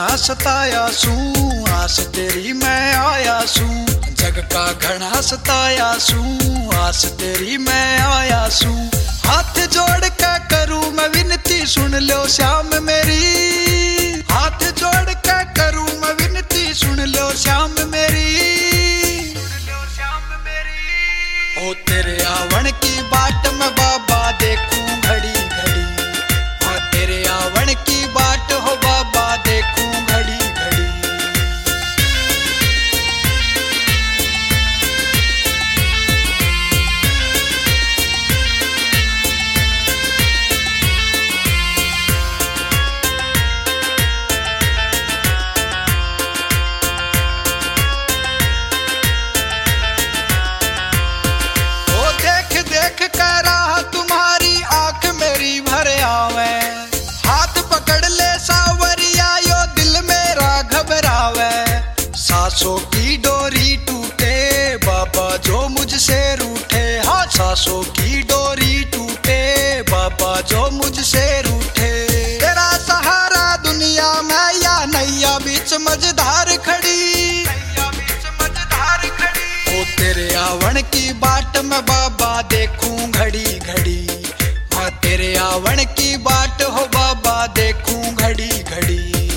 घना सताया सू, आस तेरी मैं आया सू। जग का घना सताया सू, आस तेरी मैं आया सू। हाथ जोड़ के करूं मैं विनती, सुन लो श्याम मेरी। हाथ जोड़ के करूं मैं विनती, सुन लो श्याम मेरी। ओ तेरे आवन की बाट में बाबा देखूं घड़ी घड़ी। हाँ तेरे आवन की बाट हो बाबा देखूं घड़ी घड़ी। देख कर राह तुम्हारी आंख मेरी भर आवे। हाथ पकड़ ले सावरिया यो दिल मेरा घबरावे। सांसों की डोरी टूटे बाबा जो मुझसे रूठे। हाँ सांसों की डोरी टूटे बाबा जो मुझसे रूठे। तेरा सहारा दुनिया में या नैया बीच मझधार खड़ी। ओ तेरे आवन की बाट में बाबा देखूं घड़ी घड़ी। हाँ तेरे आवन की बाट हो बाबा देखूं घड़ी घड़ी।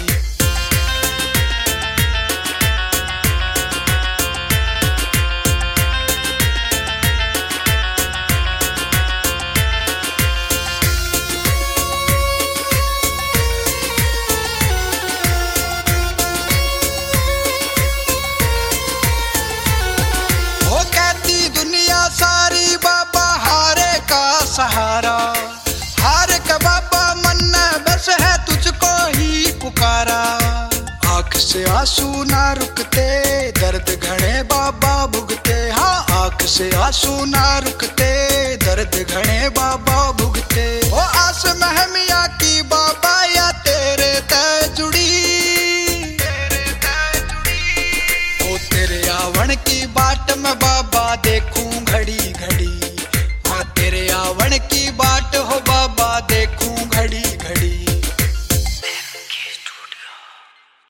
सारी बाबा हारे का सहारा। हार का बाबा मन में बस है तुझको ही पुकारा। आंख से आंसू ना रुकते दर्द घने बाबा भुगते। हाँ आंख से आंसू ना रुकते दर्द घने बाबा भुगते। ओ आस महमिया की बाबा या तेरे तय जुड़ी। ओ तेरे आवन की बाट में बाबा